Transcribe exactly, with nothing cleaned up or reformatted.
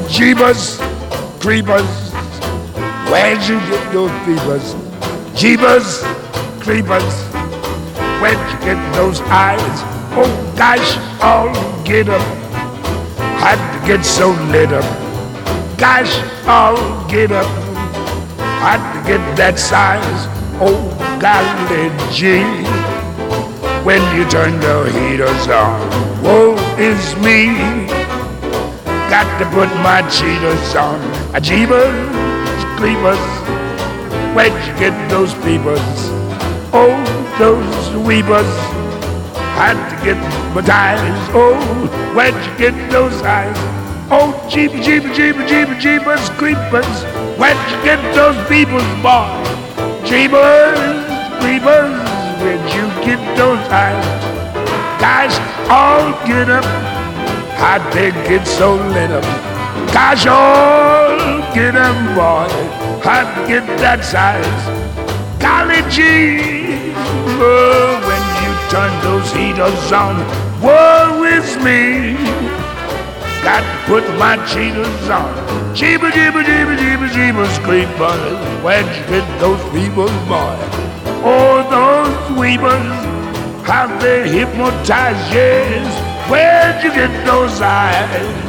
Jeebus creepers, where'd you get those peepers? Jeebus creepers, where'd you get those eyes? Oh gosh, all get up, had to get so lit up. Gosh, all get up, had to get that size. Oh golly gee, when you turn the heaters on, woe is me. Got to put my cheaters on. A jeebus creepers, where'd you get those peepers? Oh, those weepers, had to get my ties. Oh, where'd you get those eyes? Oh, jeebus, jeebus, jeebus, jeebus, jeebus creepers, where'd you get those peoples, boy? Jeebus creepers, where'd you get those eyes? Guys, all get up, how'd they get so lit up? Gosh, all get up, boy, how'd they get that size? Golly gee, oh, when you turn those heaters on, woe is me. Got to put my cheaters on. Jeebus, jeebus, jeebus, jeebus, jeebus creepers, where'd you get those people, boy? Oh, those weepers, how they hypnotize, yes. Where'd you get those eyes?